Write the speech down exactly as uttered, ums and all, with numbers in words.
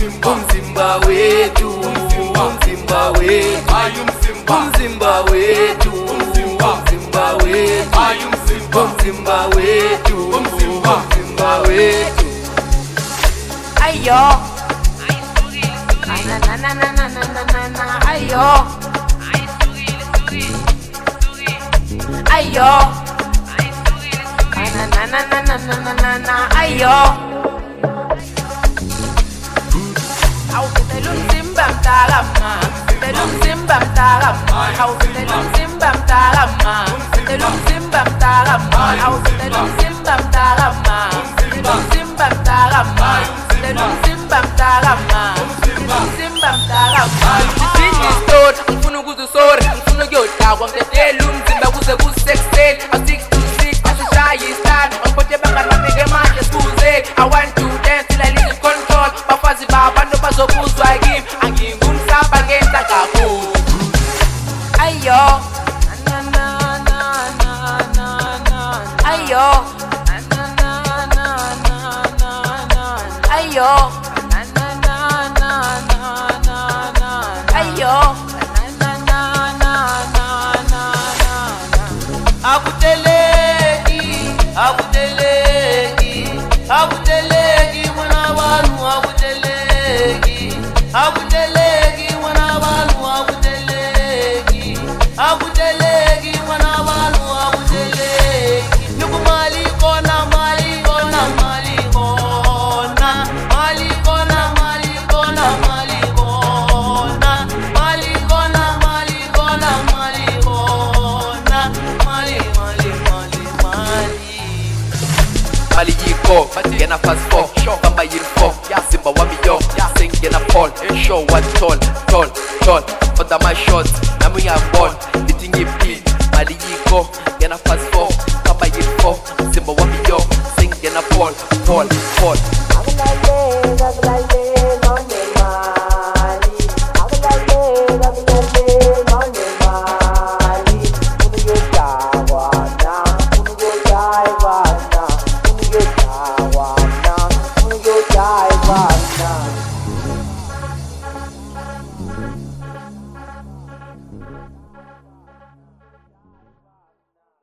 umzimba wetu, umzimba wetu, umzimba wetu, umzimba wetu, umzimba wetu, umzimba wetu. Ayo, na na na na na na na na. Ayo, ayo, na na na na na na na na. Ayo. How the lumzimba mtalama, the lumzimba mtalama, how the lumzimba mtalama, the lumzimba mtalama, how the lumzimba mtalama, the lumzimba mtalama, the lumzimba mtalama, the lumzimba mtalama. This is stored, mfunu kuzusore, mfunu yota, wangete lumzimba kuze kusexel, a six to six, as a shy is done, unpote baka na mege matches kuze. I want to dance till I lose control, bafazi baba no bazokuzwa game, angingumsapa ngenta kakhulu. Ayo, na na na na na na. Ayo, na na na na na na. Ayo, na na na na na na. Ayo, na na na na na na. Akuteleki, akuteleki, akuteleki mwana wanu, akuteleki, akuteleki mwana wanu, akuteleki, akuteleki mwana wanu, akuteleki. Nuku mali kona, mali kona, mali kona, mali kona, mali kona, mali kona, mali kona, mali kona, mali kona, mali, mali, mali, mali. Mali yiko, gena fast four, bamba yirfo, Simba wami yo, sing gena fall, show what tall, tall, tall, under my shots, namu ya ball, eating it beat, Mali yiko, gena fast four, bamba yirfo, Simba wami yo, sing gena fall, fall, fall.